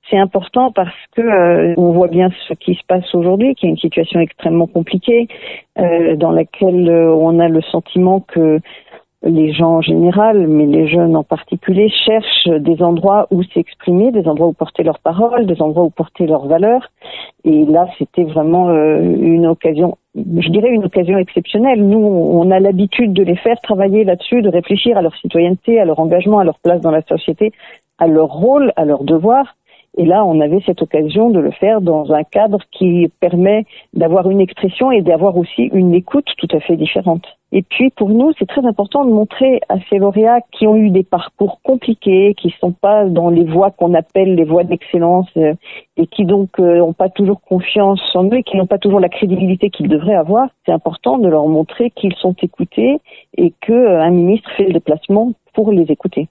C'est important parce que on voit bien ce qui se passe aujourd'hui, qui est une situation extrêmement compliquée, dans laquelle on a le sentiment que les gens en général, mais les jeunes en particulier, cherchent des endroits où s'exprimer, des endroits où porter leurs paroles, des endroits où porter leurs valeurs. Et là, c'était vraiment une occasion, je dirais une occasion exceptionnelle. Nous, on a l'habitude de les faire travailler là-dessus, de réfléchir à leur citoyenneté, à leur engagement, à leur place dans la société, à leur rôle, à leur devoir. Et là, on avait cette occasion de le faire dans un cadre qui permet d'avoir une expression et d'avoir aussi une écoute tout à fait différente. Et puis, pour nous, c'est très important de montrer à ces lauréats qui ont eu des parcours compliqués, qui ne sont pas dans les voies qu'on appelle les voies d'excellence et qui donc n'ont pas toujours confiance en eux et qui n'ont pas toujours la crédibilité qu'ils devraient avoir. C'est important de leur montrer qu'ils sont écoutés et qu'un ministre fait le déplacement pour les écouter.